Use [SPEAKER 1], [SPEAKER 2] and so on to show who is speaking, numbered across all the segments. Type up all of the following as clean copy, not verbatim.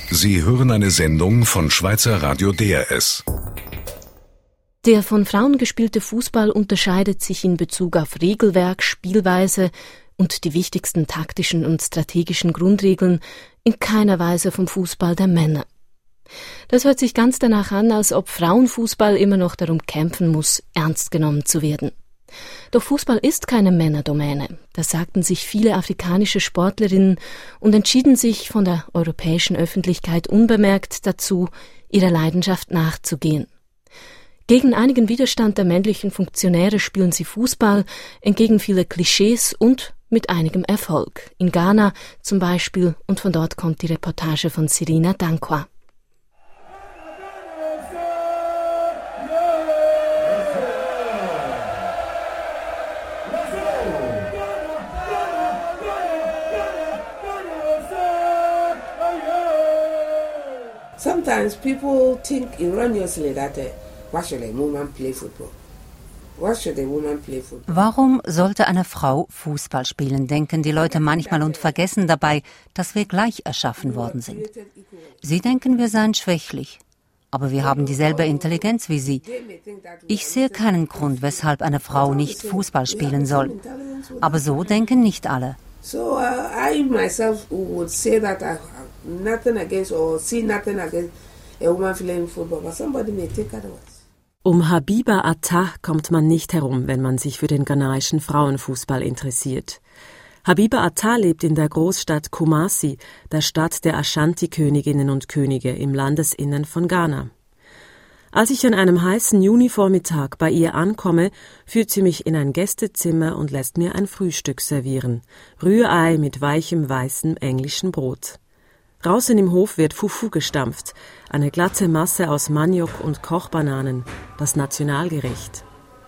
[SPEAKER 1] Sie hören eine Sendung von Schweizer Radio DRS.
[SPEAKER 2] Der von Frauen gespielte Fußball unterscheidet sich in Bezug auf Regelwerk, Spielweise und die wichtigsten taktischen und strategischen Grundregeln in keiner Weise vom Fußball der Männer. Das hört sich ganz danach an, als ob Frauenfußball immer noch darum kämpfen muss, ernst genommen zu werden. Doch Fußball ist keine Männerdomäne. Das sagten sich viele afrikanische Sportlerinnen und entschieden sich von der europäischen Öffentlichkeit unbemerkt dazu, ihrer Leidenschaft nachzugehen. Gegen einigen Widerstand der männlichen Funktionäre spielen sie Fußball, entgegen vieler Klischees und mit einigem Erfolg. In Ghana zum Beispiel, und von dort kommt die Reportage von Serena Dankwa.
[SPEAKER 3] Sometimes people think erroneously that why should a woman play football? Why should a woman play football?
[SPEAKER 4] Warum sollte eine Frau Fußball spielen, denken die Leute manchmal und vergessen dabei, dass wir gleich erschaffen worden sind. Sie denken, wir seien schwächlich, aber wir haben dieselbe Intelligenz wie sie. Ich sehe keinen Grund, weshalb eine Frau nicht Fußball spielen soll. Aber so denken nicht alle.
[SPEAKER 3] So I myself would say that I have nothing against or see nothing against a woman playing football, but somebody may take otherwise.
[SPEAKER 5] Um Habiba Attah kommt man nicht herum, wenn man sich für den ghanaischen Frauenfußball interessiert. Habiba Attah lebt in der Großstadt Kumasi, der Stadt der Ashanti-Königinnen und Könige im Landesinnern von Ghana. Als ich an einem heißen Junivormittag bei ihr ankomme, führt sie mich in ein Gästezimmer und lässt mir ein Frühstück servieren. Rührei mit weichem, weißem, englischen Brot. Draußen im Hof wird Fufu gestampft, eine glatte Masse aus Maniok und Kochbananen, das Nationalgericht.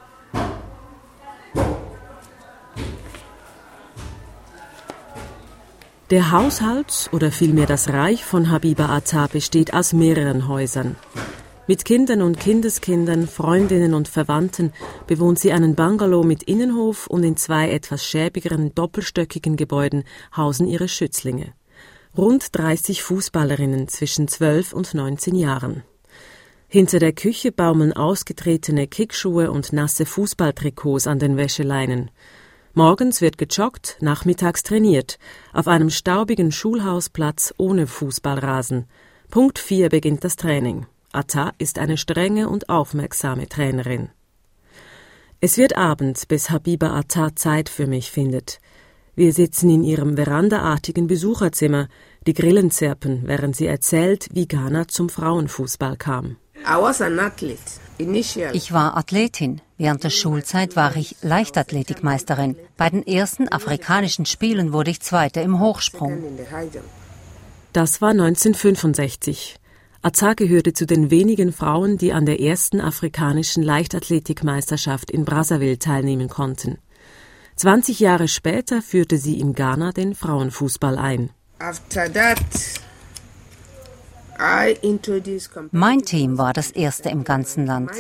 [SPEAKER 5] Der Haushalt, oder vielmehr das Reich von Habiba Attah, besteht aus mehreren Häusern. Mit Kindern und Kindeskindern, Freundinnen und Verwandten bewohnt sie einen Bungalow mit Innenhof und in 2 etwas schäbigeren, doppelstöckigen Gebäuden hausen ihre Schützlinge. Rund 30 Fußballerinnen zwischen 12 und 19 Jahren. Hinter der Küche baumeln ausgetretene Kickschuhe und nasse Fußballtrikots an den Wäscheleinen. Morgens wird gejoggt, nachmittags trainiert, auf einem staubigen Schulhausplatz ohne Fußballrasen. Punkt 4 beginnt das Training. Attah ist eine strenge und aufmerksame Trainerin. Es wird Abend, bis Habiba Attah Zeit für mich findet. Wir sitzen in ihrem verandaartigen Besucherzimmer, die Grillen zirpen, während sie erzählt, wie Ghana zum Frauenfußball kam.
[SPEAKER 4] Ich war Athletin. Während der Schulzeit war ich Leichtathletikmeisterin. Bei den ersten afrikanischen Spielen wurde ich Zweite im Hochsprung.
[SPEAKER 5] Das war 1965. Attah gehörte zu den wenigen Frauen, die an der ersten afrikanischen Leichtathletikmeisterschaft in Brazzaville teilnehmen konnten. 20 Jahre später führte sie in Ghana den Frauenfußball ein.
[SPEAKER 4] Mein Team war das erste im ganzen Land.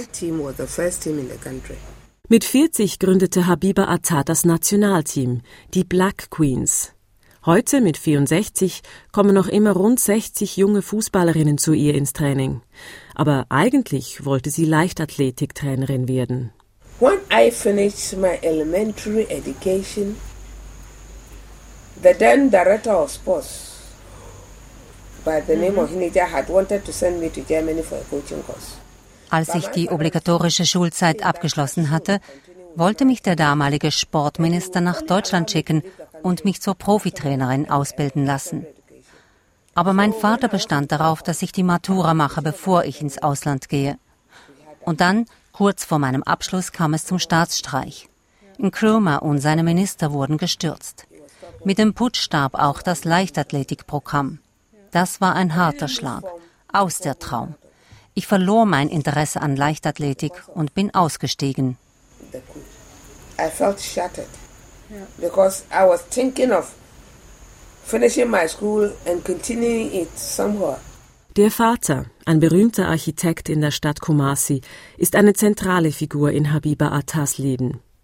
[SPEAKER 5] Mit 40 gründete Habiba Attah das Nationalteam, die Black Queens. Heute, mit 64, kommen noch immer rund 60 junge Fußballerinnen zu ihr ins Training. Aber eigentlich wollte sie Leichtathletiktrainerin werden.
[SPEAKER 3] When I finished my elementary education, the then director of sports, by the name of Hinija, had wanted to send me to Germany for a coaching course.
[SPEAKER 4] Als ich die obligatorische Schulzeit abgeschlossen hatte, wollte mich der damalige Sportminister nach Deutschland schicken und mich zur Profitrainerin ausbilden lassen. Aber mein Vater bestand darauf, dass ich die Matura mache, bevor ich ins Ausland gehe. Und dann, kurz vor meinem Abschluss, kam es zum Staatsstreich. Nkrumah und seine Minister wurden gestürzt. Mit dem Putsch starb auch das Leichtathletikprogramm. Das war ein harter Schlag, aus der Traum. Ich verlor mein Interesse an Leichtathletik und bin ausgestiegen.
[SPEAKER 3] I felt shattered because I was thinking of finishing my school and continuing it somewhere.
[SPEAKER 5] Der Vater, ein berühmter Architekt in der Stadt Kumasi, ist eine zentrale Figur in Habiba Attahs Leben.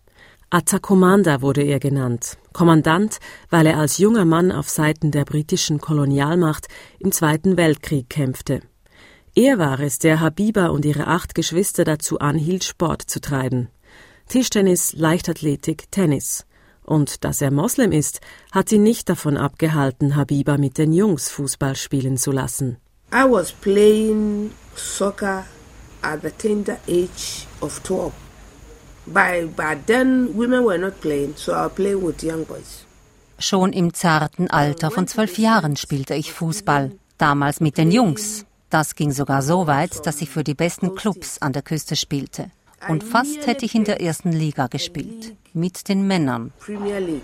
[SPEAKER 5] Atta Commander wurde er genannt. Kommandant, weil er als junger Mann auf Seiten der britischen Kolonialmacht im Zweiten Weltkrieg kämpfte. Er war es, der Habiba und ihre 8 Geschwister dazu anhielt, Sport zu treiben. Tischtennis, Leichtathletik, Tennis. Und dass er Moslem ist, hat ihn nicht davon abgehalten, Habiba mit den Jungs Fußball spielen zu lassen.
[SPEAKER 3] I was playing soccer at the tender age of 12. But then women were not playing, so I played with young boys.
[SPEAKER 4] Schon im zarten Alter von 12 Jahren spielte ich Fußball, damals mit den Jungs. Das ging sogar so weit, dass ich für die besten Clubs an der Küste spielte. Und fast hätte ich in der 1. Liga gespielt, mit den Männern.
[SPEAKER 3] Premier League.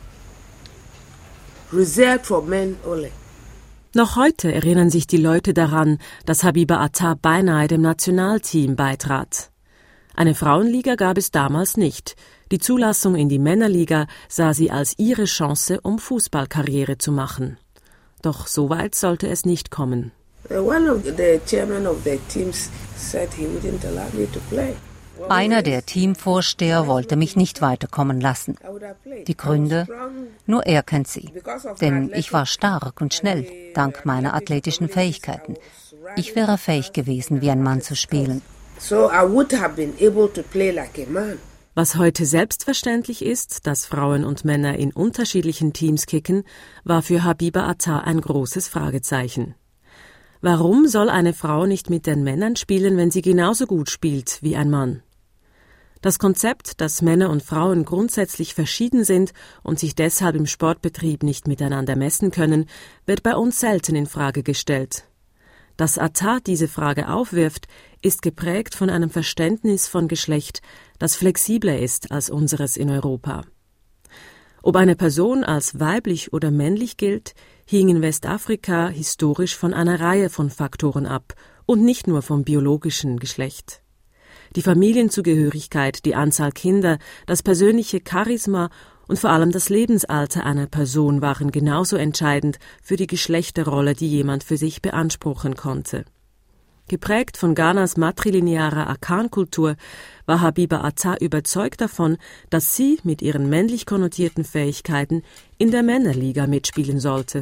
[SPEAKER 3] Reserved for men only.
[SPEAKER 5] Noch heute erinnern sich die Leute daran, dass Habiba Atta beinahe dem Nationalteam beitrat. Eine Frauenliga gab es damals nicht. Die Zulassung in die Männerliga sah sie als ihre Chance, um Fußballkarriere zu machen. Doch so weit sollte es nicht kommen.
[SPEAKER 3] One of the chairman of the teams said he wouldn't allow me to play.
[SPEAKER 4] Einer der Teamvorsteher wollte mich nicht weiterkommen lassen. Die Gründe? Nur er kennt sie. Denn ich war stark und schnell, dank meiner athletischen Fähigkeiten. Ich wäre fähig gewesen, wie ein Mann zu spielen.
[SPEAKER 3] So I would have been able to play like a man.
[SPEAKER 5] Was heute selbstverständlich ist, dass Frauen und Männer in unterschiedlichen Teams kicken, war für Habiba Atta ein großes Fragezeichen. Warum soll eine Frau nicht mit den Männern spielen, wenn sie genauso gut spielt wie ein Mann? Das Konzept, dass Männer und Frauen grundsätzlich verschieden sind und sich deshalb im Sportbetrieb nicht miteinander messen können, wird bei uns selten in Frage gestellt. Dass Atta diese Frage aufwirft, ist geprägt von einem Verständnis von Geschlecht, das flexibler ist als unseres in Europa. Ob eine Person als weiblich oder männlich gilt, hing in Westafrika historisch von einer Reihe von Faktoren ab und nicht nur vom biologischen Geschlecht. Die Familienzugehörigkeit, die Anzahl Kinder, das persönliche Charisma und vor allem das Lebensalter einer Person waren genauso entscheidend für die Geschlechterrolle, die jemand für sich beanspruchen konnte. Geprägt von Ghanas matrilinearer Akan-Kultur war Habiba Atta überzeugt davon, dass sie mit ihren männlich konnotierten Fähigkeiten in der Männerliga mitspielen sollte.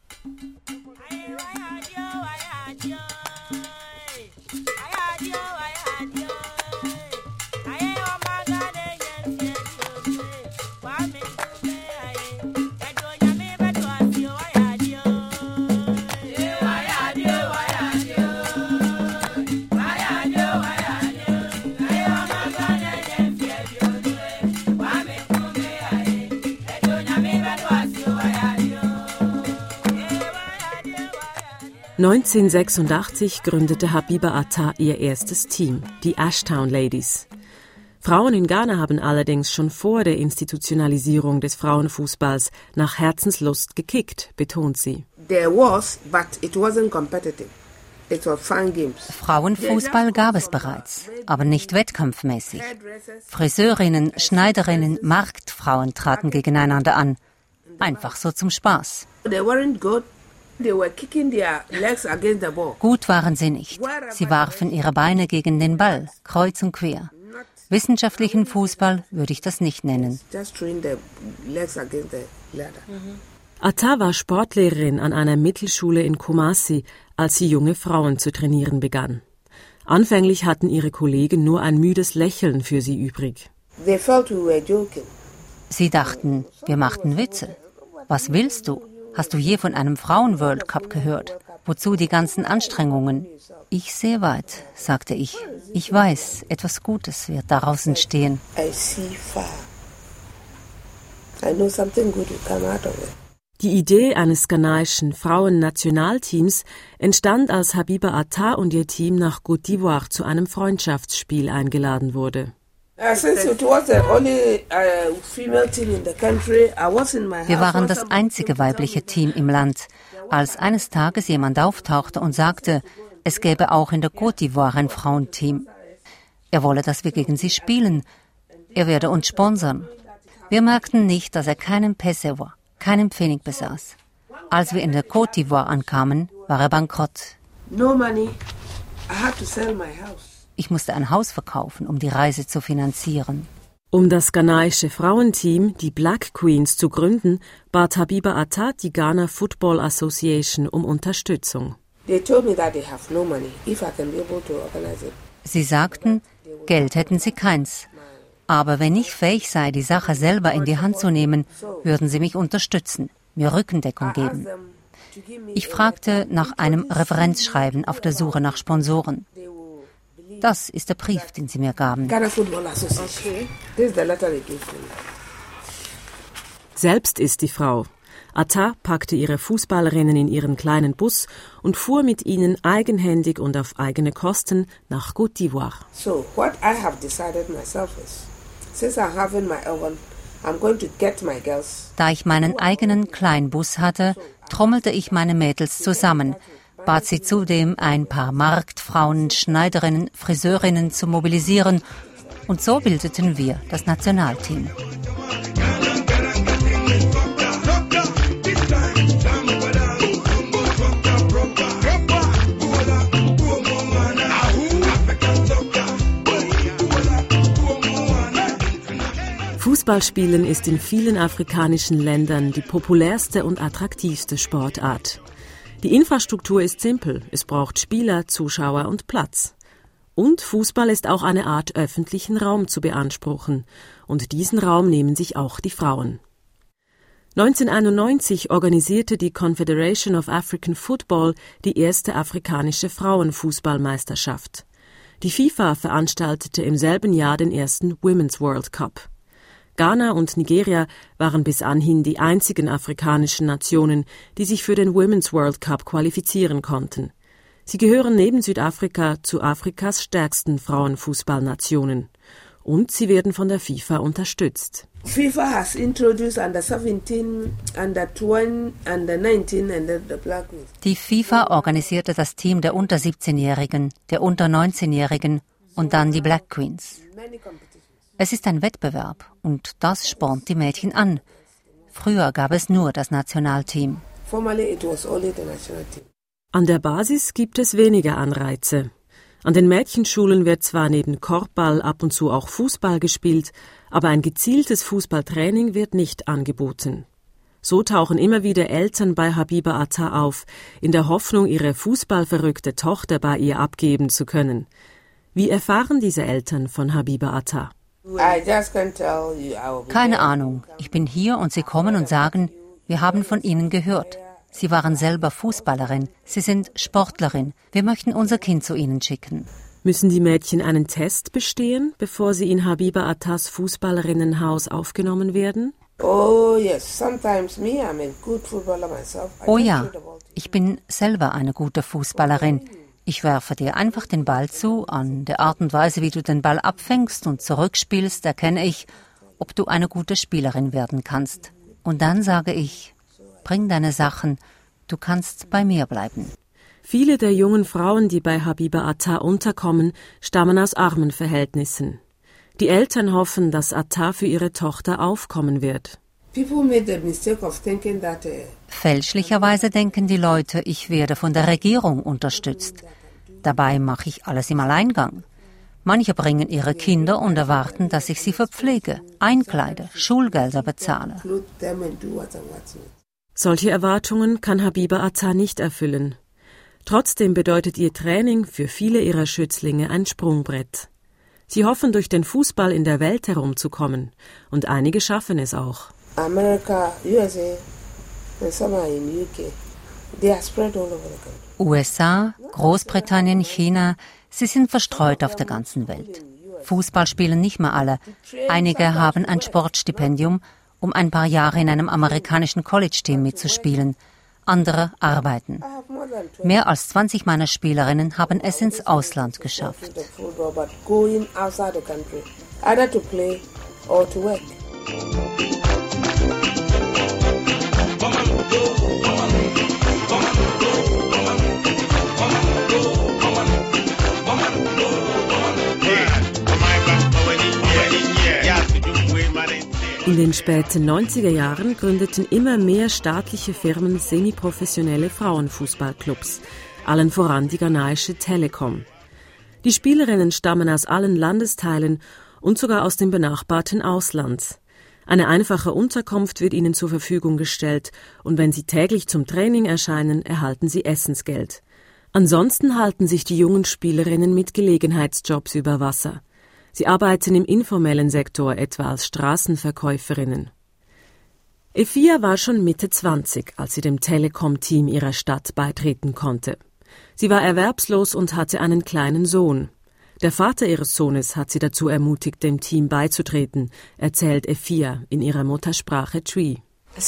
[SPEAKER 5] (1986) gründete Habiba Atta ihr erstes Team, die Ashtown Ladies. Frauen in Ghana haben allerdings schon vor der Institutionalisierung des Frauenfußballs nach Herzenslust gekickt, betont sie.
[SPEAKER 3] There was, but it wasn't competitive. It was fun games.
[SPEAKER 4] Frauenfußball gab es bereits, aber nicht wettkampfmäßig. Friseurinnen, Schneiderinnen, Marktfrauen traten gegeneinander an. Einfach so zum Spaß.
[SPEAKER 3] They weren't good. They were kicking their legs against the ball.
[SPEAKER 4] Gut waren sie nicht. Sie warfen ihre Beine gegen den Ball, kreuz und quer. Wissenschaftlichen Fußball würde ich das nicht nennen.
[SPEAKER 3] Just throwing the legs against the ladder.
[SPEAKER 5] Atta war Sportlehrerin an einer Mittelschule in Kumasi, als sie junge Frauen zu trainieren begann. Anfänglich hatten ihre Kollegen nur ein müdes Lächeln für sie übrig.
[SPEAKER 3] They felt we were joking.
[SPEAKER 4] Sie dachten, wir machten Witze. Was willst du? Hast du je von einem Frauen-World Cup gehört? Wozu die ganzen Anstrengungen? Ich sehe weit, sagte ich. Ich weiß, etwas Gutes wird daraus entstehen.
[SPEAKER 3] I see far. I know something good will come out of it.
[SPEAKER 5] Die Idee eines ghanaischen Frauennationalteams entstand, als Habiba Atta und ihr Team nach Côte d'Ivoire zu einem Freundschaftsspiel eingeladen wurde.
[SPEAKER 4] Wir waren das einzige weibliche Team im Land, als eines Tages jemand auftauchte und sagte, es gäbe auch in der Côte d'Ivoire ein Frauenteam. Er wolle, dass wir gegen sie spielen. Er werde uns sponsern. Wir merkten nicht, dass er keinen Pesewa, keinen Pfennig besaß. Als wir in der Côte d'Ivoire ankamen, war er bankrott.
[SPEAKER 3] No money. I had to sell my house.
[SPEAKER 4] Ich musste ein Haus verkaufen, um die Reise zu finanzieren.
[SPEAKER 5] Um das ghanaische Frauenteam, die Black Queens, zu gründen, bat Habiba Atta die Ghana Football Association um Unterstützung.
[SPEAKER 4] Sie sagten, Geld hätten sie keins. Aber wenn ich fähig sei, die Sache selber in die Hand zu nehmen, würden sie mich unterstützen, mir Rückendeckung geben. Ich fragte nach einem Referenzschreiben auf der Suche nach Sponsoren. Das ist der Brief, den sie mir gaben.
[SPEAKER 5] Selbst ist die Frau. Atta packte ihre Fußballerinnen in ihren kleinen Bus und fuhr mit ihnen eigenhändig und auf eigene Kosten nach Côte d'Ivoire.
[SPEAKER 3] So, what I have decided myself is, since I have my own, I'm going to get my girls.
[SPEAKER 4] Da ich meinen eigenen Kleinbus hatte, trommelte ich meine Mädels zusammen, bat sie zudem, ein paar Marktfrauen, Schneiderinnen, Friseurinnen zu mobilisieren, und so bildeten wir das Nationalteam.
[SPEAKER 5] Fußballspielen ist in vielen afrikanischen Ländern die populärste und attraktivste Sportart. Die Infrastruktur ist simpel, es braucht Spieler, Zuschauer und Platz. Und Fußball ist auch eine Art öffentlichen Raum zu beanspruchen. Und diesen Raum nehmen sich auch die Frauen. 1991 organisierte die Confederation of African Football die erste afrikanische Frauenfußballmeisterschaft. Die FIFA veranstaltete im selben Jahr den ersten Women's World Cup. Ghana und Nigeria waren bis anhin die einzigen afrikanischen Nationen, die sich für den Women's World Cup qualifizieren konnten. Sie gehören neben Südafrika zu Afrikas stärksten Frauenfußballnationen. Und sie werden von der FIFA unterstützt.
[SPEAKER 3] FIFA has introduced under 17, under 20, under 19 and the Black Queens.
[SPEAKER 4] Die FIFA organisierte das Team der unter 17-Jährigen, der unter 19-Jährigen und dann die Black Queens. Es ist ein Wettbewerb und das spornt die Mädchen an. Früher gab es nur das Nationalteam.
[SPEAKER 5] An der Basis gibt es weniger Anreize. An den Mädchenschulen wird zwar neben Korbball ab und zu auch Fußball gespielt, aber ein gezieltes Fußballtraining wird nicht angeboten. So tauchen immer wieder Eltern bei Habiba Atta auf, in der Hoffnung, ihre fußballverrückte Tochter bei ihr abgeben zu können. Wie erfahren diese Eltern von Habiba Atta?
[SPEAKER 4] Keine Ahnung. Ich bin hier und sie kommen und sagen, wir haben von Ihnen gehört. Sie waren selber Fußballerin, Sie sind Sportlerin. Wir möchten unser Kind zu Ihnen schicken.
[SPEAKER 5] Müssen die Mädchen einen Test bestehen, bevor sie in Habiba Attas Fußballerinnenhaus aufgenommen werden?
[SPEAKER 3] Oh ja,
[SPEAKER 4] ich bin selber eine gute Fußballerin. Ich werfe dir einfach den Ball zu. An der Art und Weise, wie du den Ball abfängst und zurückspielst, erkenne ich, ob du eine gute Spielerin werden kannst. Und dann sage ich, bring deine Sachen, du kannst bei mir bleiben.
[SPEAKER 5] Viele der jungen Frauen, die bei Habiba Atta unterkommen, stammen aus armen Verhältnissen. Die Eltern hoffen, dass Atta für ihre Tochter aufkommen wird.
[SPEAKER 4] Fälschlicherweise denken die Leute, ich werde von der Regierung unterstützt. Dabei mache ich alles im Alleingang. Manche bringen ihre Kinder und erwarten, dass ich sie verpflege, einkleide, Schulgelder bezahle.
[SPEAKER 5] Solche Erwartungen kann Habiba Atta nicht erfüllen. Trotzdem bedeutet ihr Training für viele ihrer Schützlinge ein Sprungbrett. Sie hoffen, durch den Fußball in der Welt herumzukommen. Und einige schaffen es auch.
[SPEAKER 3] America, USA, and some are in UK. They are spread all over the country.
[SPEAKER 4] USA, Großbritannien, China, sie sind verstreut auf der ganzen Welt. Fußball spielen nicht mehr alle. Einige haben ein Sportstipendium, um ein paar Jahre in einem amerikanischen College-Team mitzuspielen. Andere arbeiten. Mehr als 20 meiner Spielerinnen haben es ins Ausland geschafft.
[SPEAKER 5] In den späten 90er Jahren gründeten immer mehr staatliche Firmen semiprofessionelle Frauenfußballclubs, allen voran die ghanaische Telekom. Die Spielerinnen stammen aus allen Landesteilen und sogar aus dem benachbarten Ausland. Eine einfache Unterkunft wird ihnen zur Verfügung gestellt und wenn sie täglich zum Training erscheinen, erhalten sie Essensgeld. Ansonsten halten sich die jungen Spielerinnen mit Gelegenheitsjobs über Wasser. Sie arbeiten im informellen Sektor, etwa als Straßenverkäuferinnen. Efia war schon Mitte 20, als sie dem Telekom-Team ihrer Stadt beitreten konnte. Sie war erwerbslos und hatte einen kleinen Sohn. Der Vater ihres Sohnes hat sie dazu ermutigt, dem Team beizutreten, erzählt Efia in ihrer Muttersprache Twi.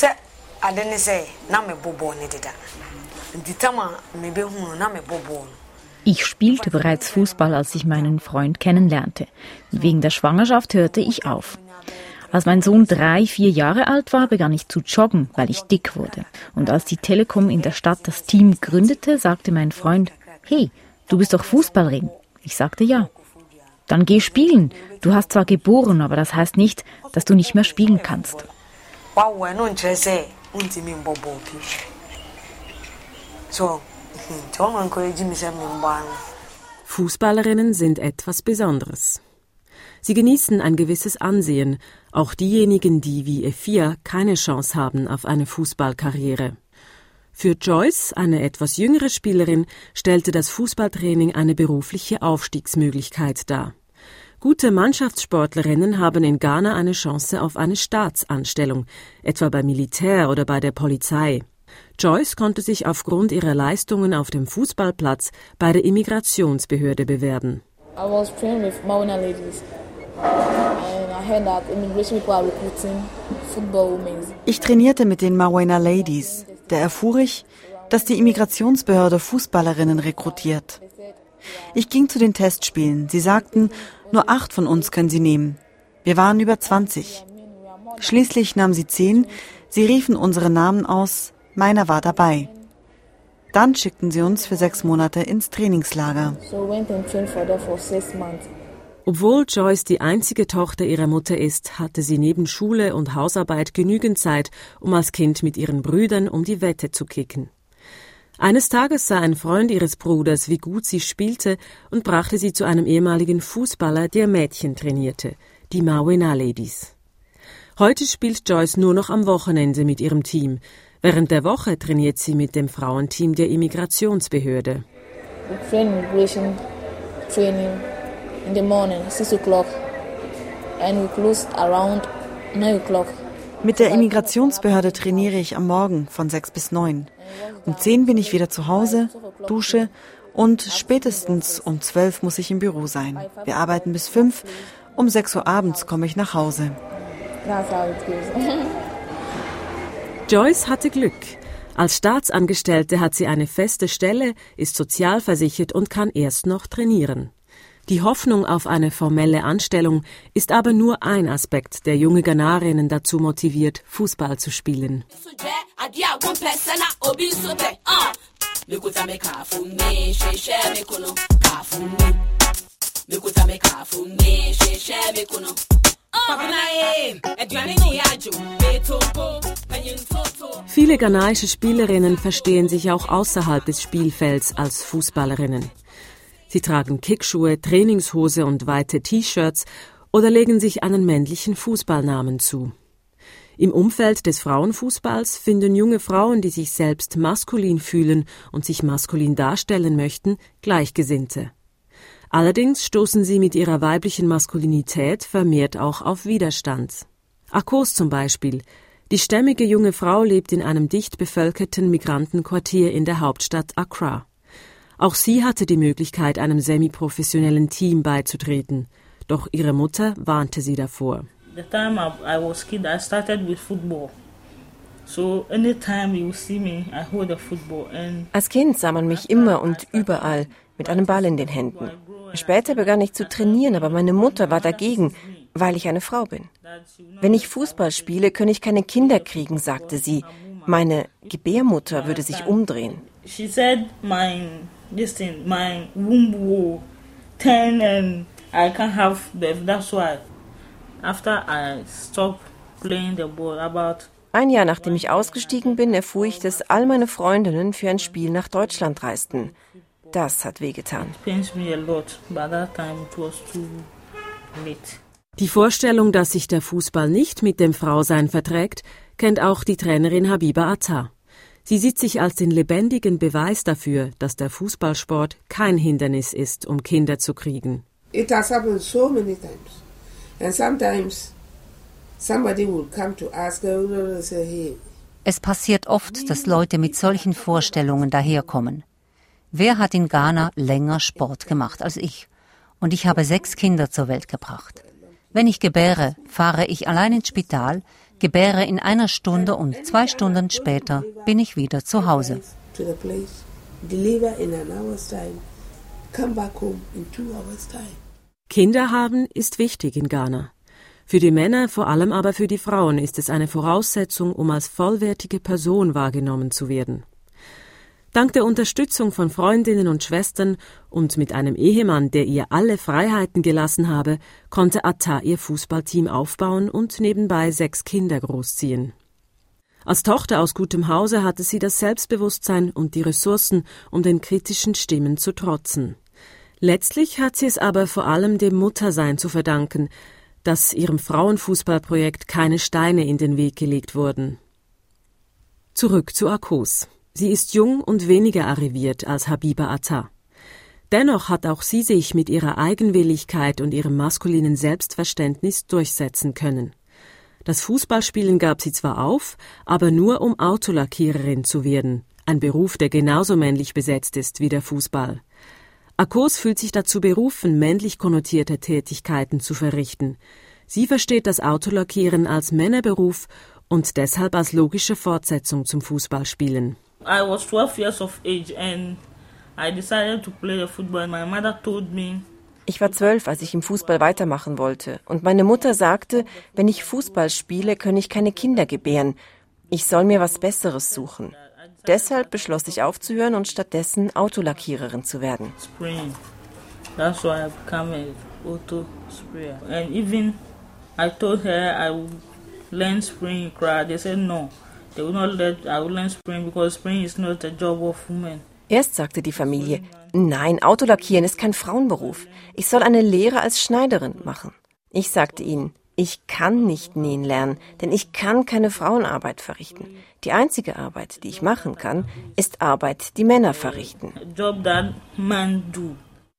[SPEAKER 6] Ich spielte bereits Fußball, als ich meinen Freund kennenlernte. Wegen der Schwangerschaft hörte ich auf. Als mein Sohn 3-4 Jahre alt war, begann ich zu joggen, weil ich dick wurde. Und als die Telekom in der Stadt das Team gründete, sagte mein Freund, hey, du bist doch Fußballerin. Ich sagte ja. Dann geh spielen. Du hast zwar geboren, aber das heißt nicht, dass du nicht mehr spielen kannst.
[SPEAKER 5] Fußballerinnen sind etwas Besonderes. Sie genießen ein gewisses Ansehen, auch diejenigen, die wie Efia keine Chance haben auf eine Fußballkarriere. Für Joyce, eine etwas jüngere Spielerin, stellte das Fußballtraining eine berufliche Aufstiegsmöglichkeit dar. Gute Mannschaftssportlerinnen haben in Ghana eine Chance auf eine Staatsanstellung, etwa beim Militär oder bei der Polizei. Joyce konnte sich aufgrund ihrer Leistungen auf dem Fußballplatz bei der Immigrationsbehörde bewerben.
[SPEAKER 7] I was training with Mawina Ladies. And I heard that immigration people are recruiting football women.
[SPEAKER 8] Ich trainierte mit den Mawina Ladies. Da erfuhr ich, dass die Immigrationsbehörde Fußballerinnen rekrutiert. Ich ging zu den Testspielen. Sie sagten, nur 8 von uns können sie nehmen. Wir waren über 20. Schließlich nahmen sie 10. Sie riefen unsere Namen aus. Meiner war dabei. Dann schickten sie uns für 6 Monate ins Trainingslager.
[SPEAKER 5] Obwohl Joyce die einzige Tochter ihrer Mutter ist, hatte sie neben Schule und Hausarbeit genügend Zeit, um als Kind mit ihren Brüdern um die Wette zu kicken. Eines Tages sah ein Freund ihres Bruders, wie gut sie spielte, und brachte sie zu einem ehemaligen Fußballer, der Mädchen trainierte, die Mawina Ladies. Heute spielt Joyce nur noch am Wochenende mit ihrem Team. Während der Woche trainiert sie mit dem Frauenteam der Immigrationsbehörde.
[SPEAKER 7] Training in the morning, 6 o'clock, and we close around 9 o'clock.
[SPEAKER 8] Mit der Immigrationsbehörde trainiere ich am Morgen von 6 bis 9. Um 10 bin ich wieder zu Hause, dusche und spätestens um 12 muss ich im Büro sein. Wir arbeiten bis 5, um 6 Uhr abends komme ich nach Hause.
[SPEAKER 7] That's how it goes.
[SPEAKER 5] Joyce hatte Glück. Als Staatsangestellte hat sie eine feste Stelle, ist sozialversichert und kann erst noch trainieren. Die Hoffnung auf eine formelle Anstellung ist aber nur ein Aspekt, der junge Ghanarinnen dazu motiviert, Fußball zu spielen. Viele ghanaische Spielerinnen verstehen sich auch außerhalb des Spielfelds als Fußballerinnen. Sie tragen Kickschuhe, Trainingshose und weite T-Shirts oder legen sich einen männlichen Fußballnamen zu. Im Umfeld des Frauenfußballs finden junge Frauen, die sich selbst maskulin fühlen und sich maskulin darstellen möchten, Gleichgesinnte. Allerdings stoßen sie mit ihrer weiblichen Maskulinität vermehrt auch auf Widerstand. Akos zum Beispiel. Die stämmige junge Frau lebt in einem dicht bevölkerten Migrantenquartier in der Hauptstadt Accra. Auch sie hatte die Möglichkeit, einem semiprofessionellen Team beizutreten. Doch ihre Mutter warnte sie davor.
[SPEAKER 9] The time I was kid, I started with football. So anytime you see me, I hold a football.
[SPEAKER 10] Als Kind sah man mich immer und überall mit einem Ball in den Händen. Später begann ich zu trainieren, aber meine Mutter war dagegen, weil ich eine Frau bin. Wenn ich Fußball spiele, könne ich keine Kinder kriegen, sagte sie. Meine Gebärmutter würde sich umdrehen.
[SPEAKER 9] She said my womb will turn and I can't have baby. That's why after I stopped playing the ball about.
[SPEAKER 10] Ein Jahr nachdem ich ausgestiegen bin, erfuhr ich, dass all meine Freundinnen für ein Spiel nach Deutschland reisten. Das hat wehgetan.
[SPEAKER 9] It pains me a lot, but that time it was too late.
[SPEAKER 5] Die Vorstellung, dass sich der Fußball nicht mit dem Frausein verträgt, kennt auch die Trainerin Habiba Atta. Sie sieht sich als den lebendigen Beweis dafür, dass der Fußballsport kein Hindernis ist, um Kinder zu kriegen.
[SPEAKER 3] It has happened so many times. And sometimes somebody will come to ask her and say, hey.
[SPEAKER 4] Es passiert oft, dass Leute mit solchen Vorstellungen daherkommen. Wer hat in Ghana länger Sport gemacht als ich? Und ich habe 6 Kinder zur Welt gebracht. Wenn ich gebäre, fahre ich allein ins Spital, gebäre in 1 Stunde und 2 Stunden später bin ich wieder zu Hause.
[SPEAKER 5] Kinder haben ist wichtig in Ghana. Für die Männer, vor allem aber für die Frauen, ist es eine Voraussetzung, um als vollwertige Person wahrgenommen zu werden. Dank der Unterstützung von Freundinnen und Schwestern und mit einem Ehemann, der ihr alle Freiheiten gelassen habe, konnte Atta ihr Fußballteam aufbauen und nebenbei 6 Kinder großziehen. Als Tochter aus gutem Hause hatte sie das Selbstbewusstsein und die Ressourcen, um den kritischen Stimmen zu trotzen. Letztlich hat sie es aber vor allem dem Muttersein zu verdanken, dass ihrem Frauenfußballprojekt keine Steine in den Weg gelegt wurden. Zurück zu Akos. Sie ist jung und weniger arriviert als Habiba Atta. Dennoch hat auch sie sich mit ihrer Eigenwilligkeit und ihrem maskulinen Selbstverständnis durchsetzen können. Das Fußballspielen gab sie zwar auf, aber nur um Autolackiererin zu werden, ein Beruf, der genauso männlich besetzt ist wie der Fußball. Akos fühlt sich dazu berufen, männlich konnotierte Tätigkeiten zu verrichten. Sie versteht das Autolackieren als Männerberuf und deshalb als logische Fortsetzung zum Fußballspielen.
[SPEAKER 9] I was 12 years of age and I decided to play the football. My mother told me.
[SPEAKER 10] Ich war 12, als ich im Fußball weitermachen wollte. Und meine Mutter sagte, wenn ich Fußball spiele, könne ich keine Kinder gebären. Ich soll mir was Besseres suchen. Deshalb beschloss ich aufzuhören und stattdessen Autolackiererin zu werden.
[SPEAKER 9] Spraying. That's why I became an auto sprayer. And even I told her I would learn spraying. They said no. They would not let I would learn spraying because spraying is not a job of women.
[SPEAKER 10] Erst sagte die Familie, nein, Autolackieren ist kein Frauenberuf. Ich soll eine Lehre als Schneiderin machen. Ich sagte ihnen, ich kann nicht nähen lernen, denn ich kann keine Frauenarbeit verrichten. Die einzige Arbeit, die ich machen kann, ist Arbeit, die Männer verrichten.
[SPEAKER 9] A job that men do.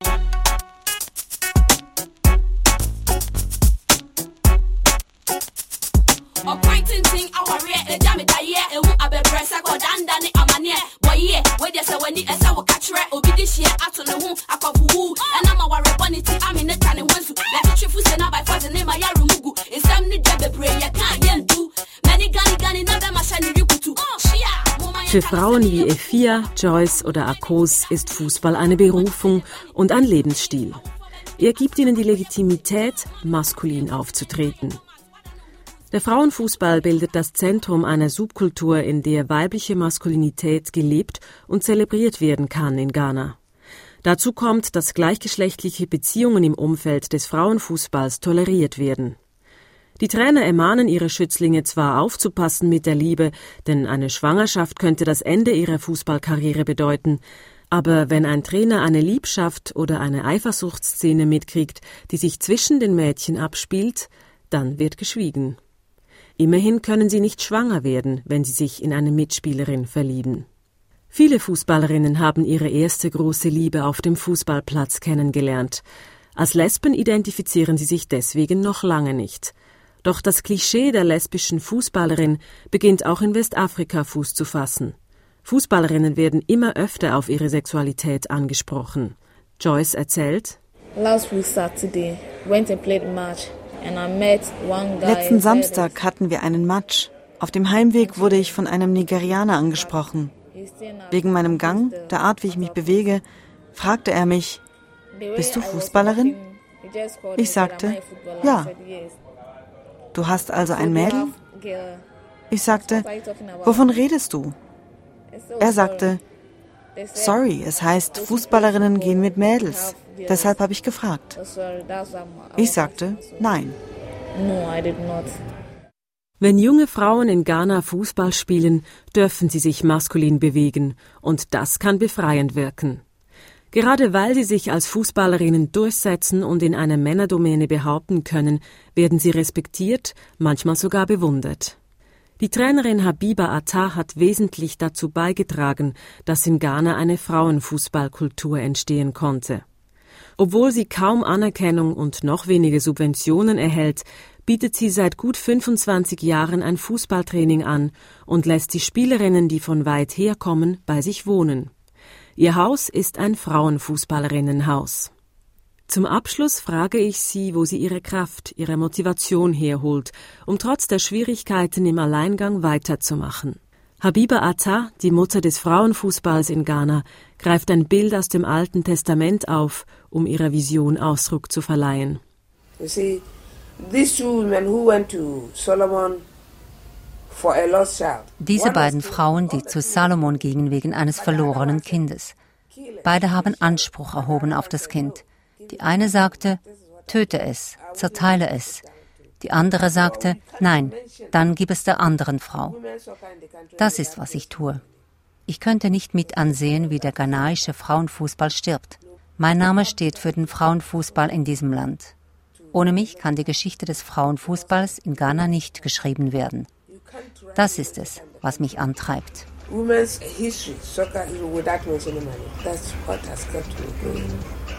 [SPEAKER 5] Für Frauen wie Efia, Joyce oder Akos ist Fußball eine Berufung und ein Lebensstil. Er gibt ihnen die Legitimität, maskulin aufzutreten. Der Frauenfußball bildet das Zentrum einer Subkultur, in der weibliche Maskulinität gelebt und zelebriert werden kann in Ghana. Dazu kommt, dass gleichgeschlechtliche Beziehungen im Umfeld des Frauenfußballs toleriert werden. Die Trainer ermahnen ihre Schützlinge zwar aufzupassen mit der Liebe, denn eine Schwangerschaft könnte das Ende ihrer Fußballkarriere bedeuten, aber wenn ein Trainer eine Liebschaft oder eine Eifersuchtsszene mitkriegt, die sich zwischen den Mädchen abspielt, dann wird geschwiegen. Immerhin können sie nicht schwanger werden, wenn sie sich in eine Mitspielerin verlieben. Viele Fußballerinnen haben ihre erste große Liebe auf dem Fußballplatz kennengelernt. Als Lesben identifizieren sie sich deswegen noch lange nicht. Doch das Klischee der lesbischen Fußballerin beginnt auch in Westafrika Fuß zu fassen. Fußballerinnen werden immer öfter auf ihre Sexualität angesprochen. Joyce erzählt:
[SPEAKER 7] Last week Saturday, went and played a match.
[SPEAKER 8] Letzten Samstag hatten wir einen Match. Auf dem Heimweg wurde ich von einem Nigerianer angesprochen. Wegen meinem Gang, der Art, wie ich mich bewege, fragte er mich, bist du Fußballerin? Ich sagte, ja. Du hast also ein Mädel? Ich sagte, wovon redest du? Er sagte, sorry, es heißt, Fußballerinnen gehen mit Mädels. Deshalb habe ich gefragt. Ich sagte, nein.
[SPEAKER 5] Wenn junge Frauen in Ghana Fußball spielen, dürfen sie sich maskulin bewegen, und das kann befreiend wirken. Gerade weil sie sich als Fußballerinnen durchsetzen und in einer Männerdomäne behaupten können, werden sie respektiert, manchmal sogar bewundert. Die Trainerin Habiba Attah hat wesentlich dazu beigetragen, dass in Ghana eine Frauenfußballkultur entstehen konnte. Obwohl sie kaum Anerkennung und noch weniger Subventionen erhält, bietet sie seit gut 25 Jahren ein Fußballtraining an und lässt die Spielerinnen, die von weit her kommen, bei sich wohnen. Ihr Haus ist ein Frauenfußballerinnenhaus. Zum Abschluss frage ich sie, wo sie ihre Kraft, ihre Motivation herholt, um trotz der Schwierigkeiten im Alleingang weiterzumachen. Habiba Attah, die Mutter des Frauenfußballs in Ghana, greift ein Bild aus dem Alten Testament auf, um ihrer Vision Ausdruck zu verleihen.
[SPEAKER 3] You see, these two women who went to Solomon for a lost child.
[SPEAKER 4] Diese beiden Frauen, die zu Salomon gingen wegen eines verlorenen Kindes. Beide haben Anspruch erhoben auf das Kind. Die eine sagte, töte es, zerteile es. Die andere sagte, nein, dann gib es der anderen Frau. Das ist, was ich tue. Ich könnte nicht mit ansehen, wie der ghanaische Frauenfußball stirbt. Mein Name steht für den Frauenfußball in diesem Land. Ohne mich kann die Geschichte des Frauenfußballs in Ghana nicht geschrieben werden. Das ist es, was mich antreibt.
[SPEAKER 3] Women's history, soccer, without mentioning money. That's what has kept me going.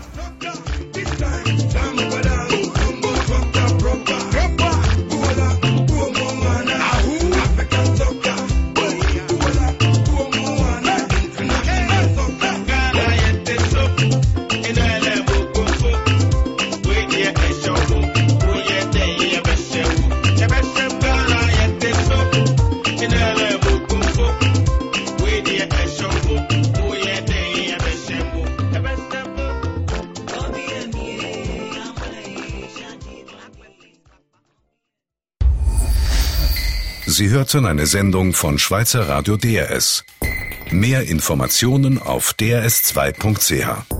[SPEAKER 1] Sie hörten eine Sendung von Schweizer Radio DRS. Mehr Informationen auf drs2.ch.